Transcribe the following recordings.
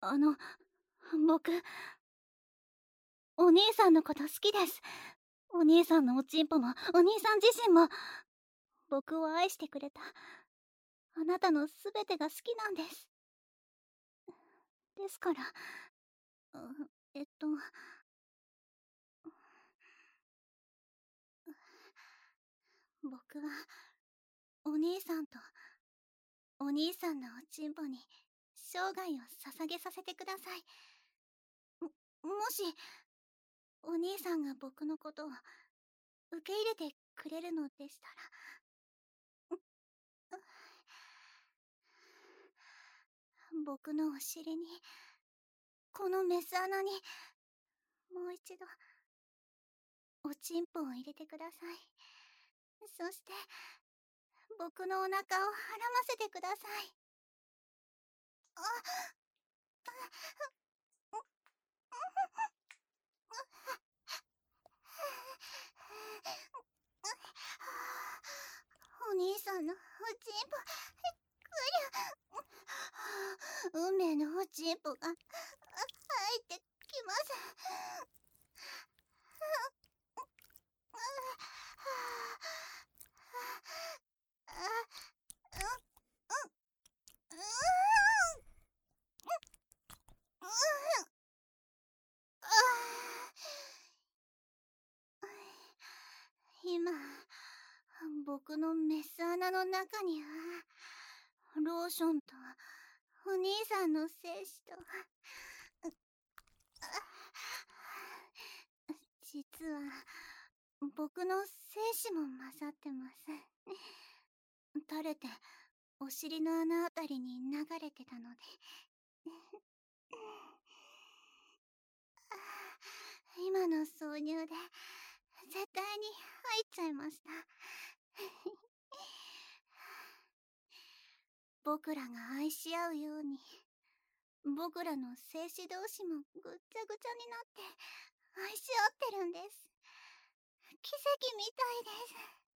あの、僕、お兄さんのこと好きです。お兄さんのおちんぽも、お兄さん自身も、僕を愛してくれた、あなたのすべてが好きなんです。ですから、うえっと、僕は、お兄さんと、お兄さんのおちんぽに、生涯を捧げさせてください。もし、お兄さんが僕のことを、受け入れてくれるのでしたら、僕のお尻に、このメス穴に、もう一度、おちんぽを入れてください。そして、僕のお腹をはらませてください。お兄さんのおちんぽ、運命のおちんぽが入ってきます。今、僕のメス穴の中には、ローションとお兄さんの精子と、実は僕の精子も混ざってます。垂れてお尻の穴あたりに流れてたので今の挿入で絶対に入っちゃいました。僕らが愛し合うように、僕らの精子同士もぐっちゃぐちゃになって愛し合ってるんです。奇跡みたいです。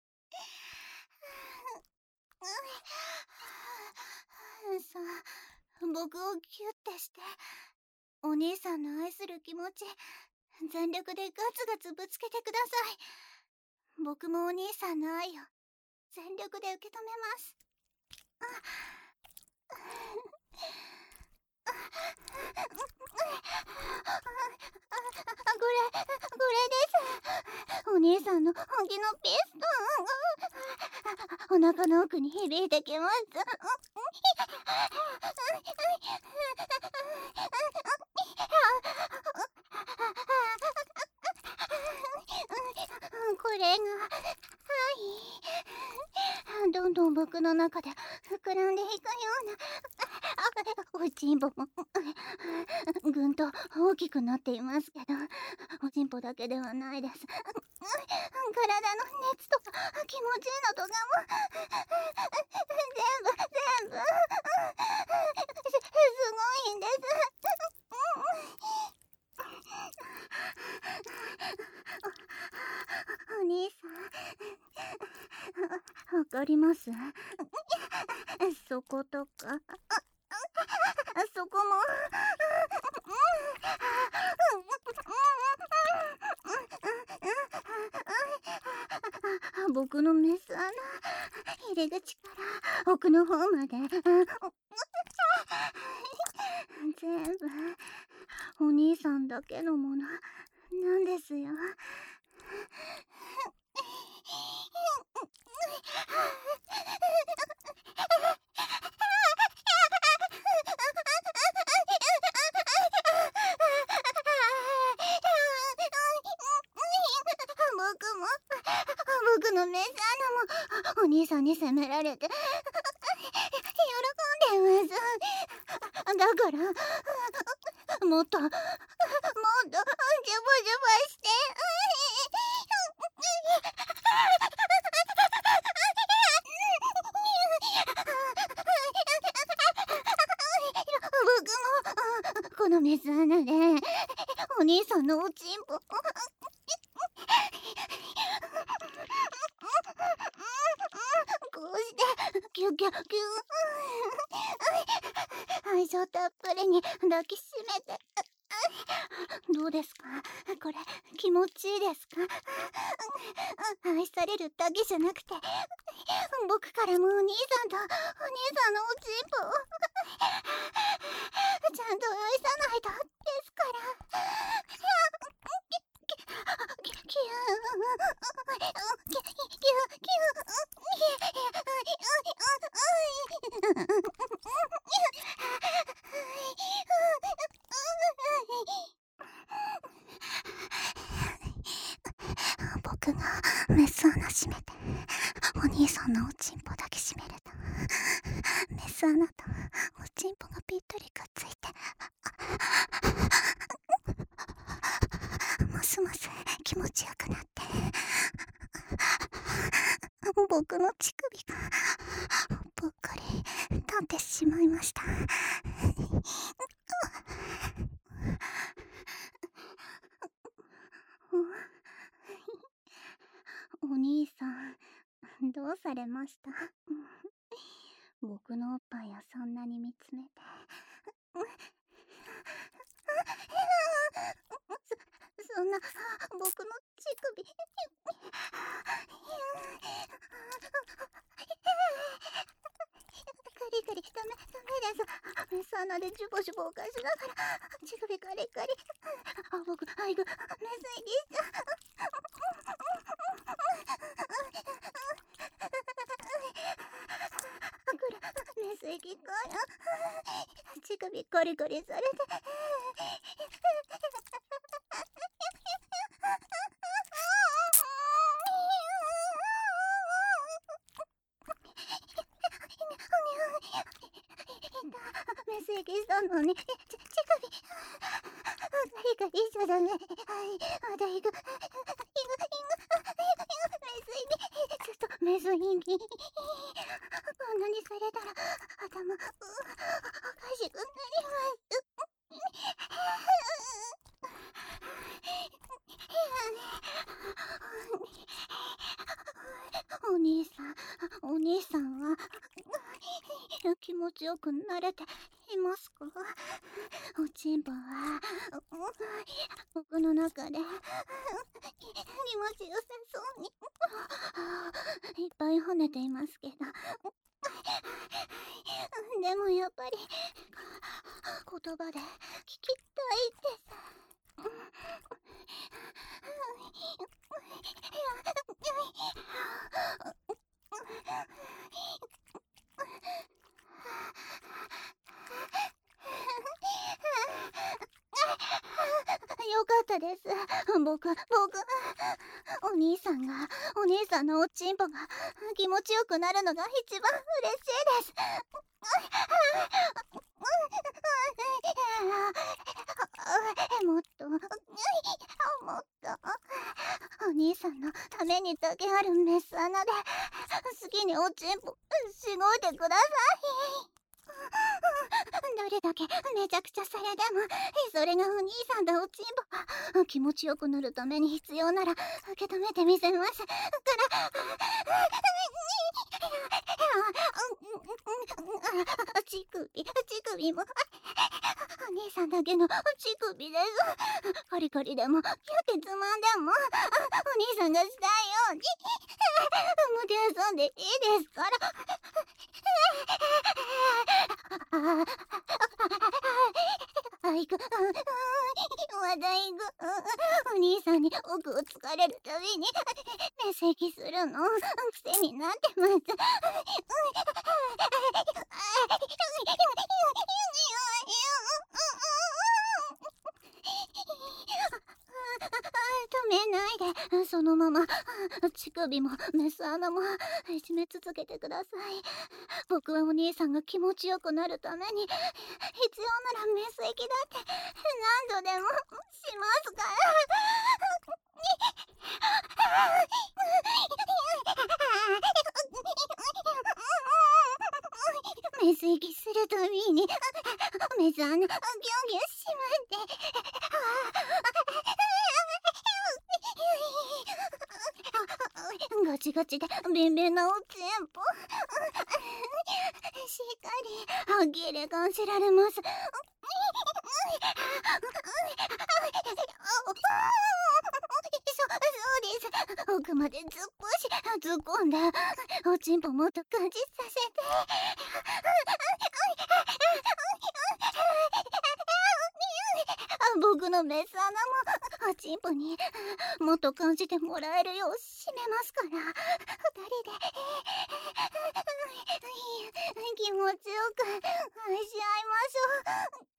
さあ、僕をギュッてして、お兄さんの愛する気持ち、全力でガツガツぶつけてください。僕もお兄さんの愛を全力で受け止めます。これです。お兄さんの本気のピストン。お腹の奥に響いてきます。これが、はい。どんどん僕の中で膨らんでいくような、おちんぽもぐんと大きくなっていますけど、おちんぽだけではないです。体の熱とか気持ちいいのとかも全部すごいんです。お兄さん、わかります？そことか、そこも僕のメス穴、入り口から奥の方まで全部お兄さんだけのものなんですよ。僕も、僕のメス穴もお兄さんに責められて喜んでます。だからもっとジュバジュバして、僕もこのメス穴でお兄さんのおちんぽこうしてギュギュギ愛情たっぷりに抱きしめて。どうですか？これ気持ちいいですか？愛されるだけじゃなくて、僕からもお兄さんとお兄さんのおちんぽをちゃんと愛さないとですから。キュー僕がメス穴閉めてお兄さんのおちんぽだけ閉めると、メス穴とおちんぽがぴったりくっついて、ますます気持ちよくなって、僕の乳首がぽっかり立ってしまいました。お兄さん、どうされました？僕のおっぱいをそんなに見つめて。そんな、僕の乳首。カリカリ、ダメです。メス穴でジュボジュボを返しながら、乳首カリカリ。僕、愛が、メス入りしちゃう。メス液から乳首コリコリされて、メス液したのに乳首カリカリしちゃダメ。はい、まだいく。メス液、ちょっとメス液。こんなにされたら頭おかしくなります。お兄さんは気持ちよくなれていますか？おちんぽは僕の中で気持ちよさそうにいっぱい跳ねていますけど、でもやっぱり言葉で聞きたいです。よかったです。僕、お兄さんのおちんぽが気持ちよくなるのが一番嬉しいです。もっと、お兄さんのためにだけあるメス穴で好きにおちんぽしごいてください。どれだけめちゃくちゃされでも、それがお兄さんとおちんぽが気持ちよくなるために必要なら受け止めてみせますから。乳首もお兄さんだけの乳首です。カリカリでもキュッてつまんでもお兄さんがしたいように無で遊んでいいですから。いく、まだいく。お兄さんに奥をつかれるたびにメス液するの癖になってます。止めないで、そのまま乳首もメス穴もいじめ続けてください。僕はお兄さんが気持ちよくなるために必要ならメス液だって何度でもしますから。メス液するたびにメス穴ギュンギュンしまってガチガチでビンビンなおちんぽしっかり呆れ感じられます。そうです。奥までずっぽし突っ込んで、おちんぽもっと感じさせて。僕のメス穴もおちんぽにもっと感じてもらえるよう締めますから、二人で気持ちよく愛し合いましょう。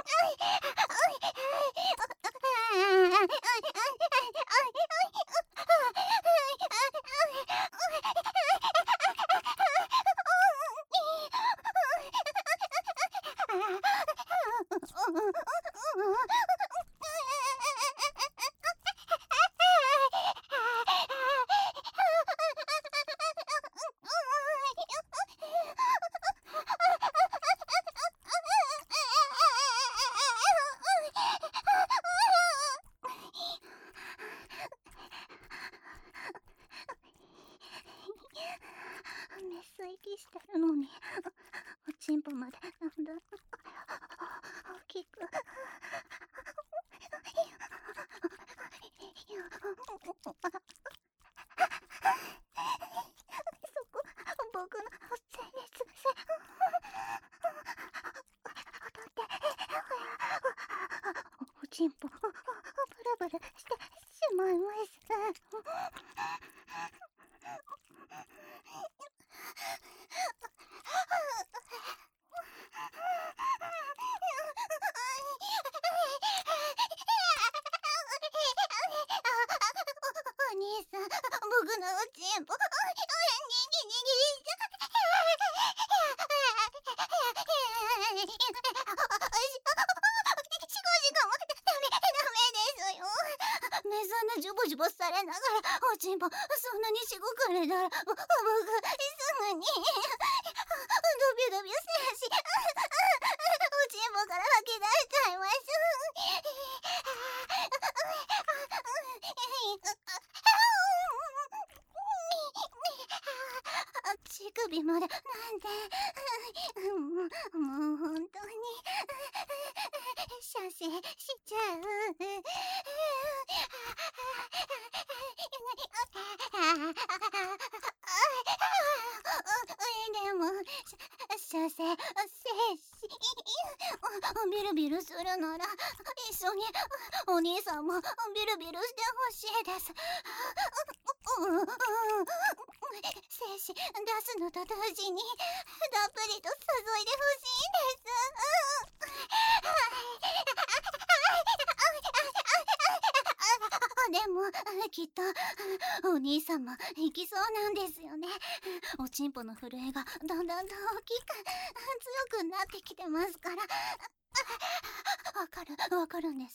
メス息してるのにおちんぽまでなんだ大きくそこ僕の前列おちんぽブルブルしてしまいます。お兄さん、僕のおちんぽにぎにぎしこしかもダメですよ。メス穴ジュボジュボされながらおちんぽそんなにしごかれたら僕すぐにドビュドビュせやしおちんぽから吐き出しちゃいます。乳首までなんでもう本当に射精しちゃう。でも射精精子ビルビルするなら一緒にお兄さんもビルビルしてほしいです。精子出すのと同時にたっぷりと注いでほしいんです。でもきっとお兄さんも行きそうなんですよね。おちんぽの震えがだんだんと大きく強くなってきてますから。わかるんです。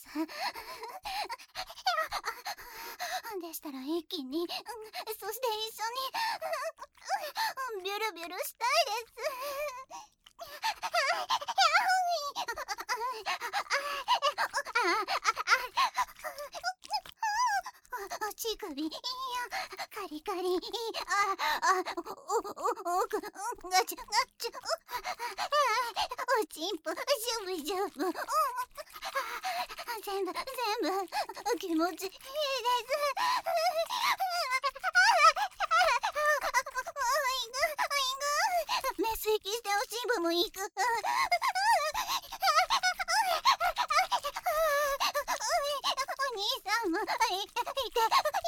でしたら一気に、そして一緒にビュルビュルしたいです。乳首いやカリカリ奥ガチャガチャおちんぽジュブジュブ全部気持ちいいです。メス息しておちんぽも行く。お兄さんもいて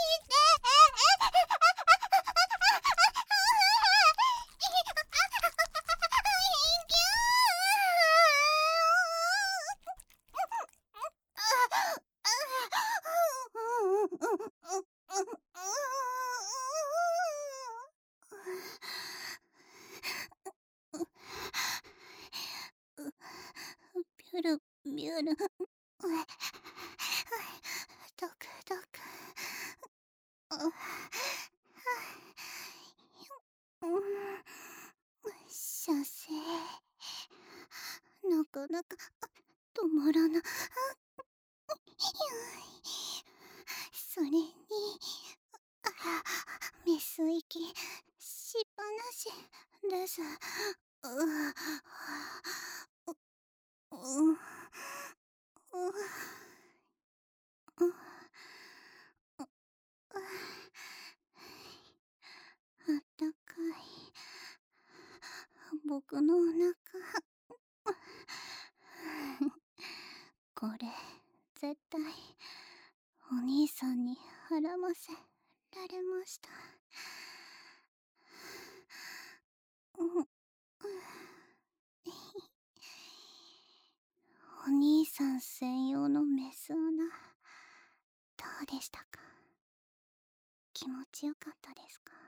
ビュルビュルドクドク射精なかなか止まらな。それにメス息しっぱなしです。 僕のお腹。これ、絶対、お兄さんに孕ませられました。お兄さん専用のメス穴、どうでしたか？気持ちよかったですか？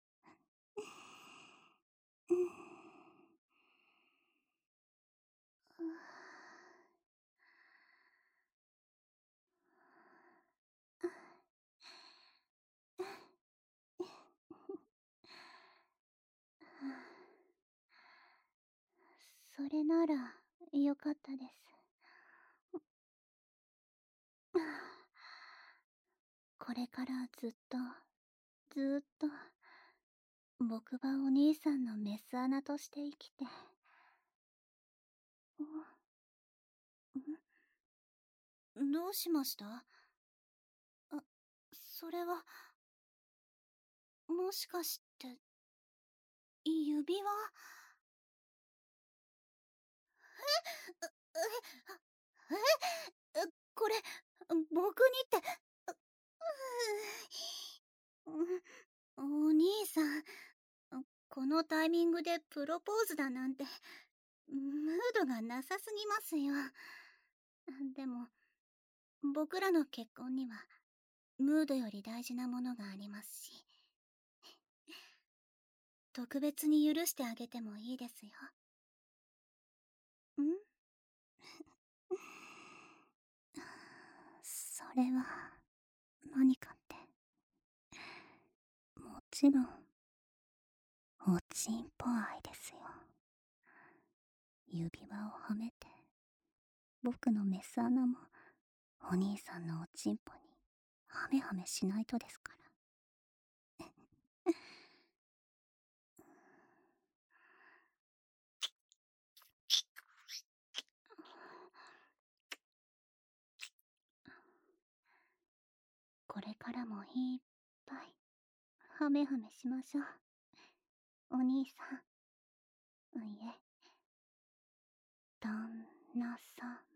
それならよかったです。これからずっと僕はお兄さんのメス穴として生きて。どうしました？それは、もしかして、指輪？これ、僕にって、お兄さん、このタイミングでプロポーズだなんて、ムードがなさすぎますよ。でも、僕らの結婚には、ムードより大事なものがありますし、特別に許してあげてもいいですよ。それは、何かって。もちろん、おちんぽ愛ですよ。指輪をはめて、僕のメス穴も、お兄さんのおちんぽに、はめはめしないとですから。これからもいっぱい、はめはめしましょう。お兄さん。いえ、旦那さん。